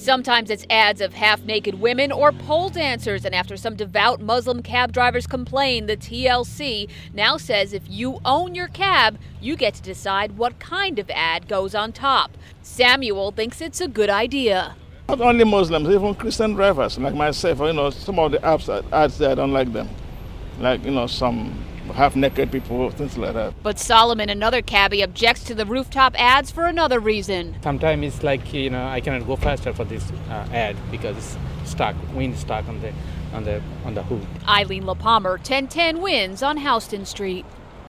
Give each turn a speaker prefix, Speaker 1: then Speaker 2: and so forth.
Speaker 1: Sometimes it's ads of half-naked women or pole dancers, and after some devout Muslim cab drivers complain, the TLC now says if you own your cab, you get to decide what kind of ad goes on top. Samuel thinks it's a good idea.
Speaker 2: Not only Muslims, even Christian drivers like myself, some of the ads there, I don't like them. Like, some half-naked people, things like that.
Speaker 1: But Solomon, another cabbie, objects to the rooftop ads for another reason.
Speaker 3: Sometimes it's like, I cannot go faster for this ad because it's stuck, wind stuck on the hood.
Speaker 1: Eileen LaPalmer, 1010 Wins on Houston Street.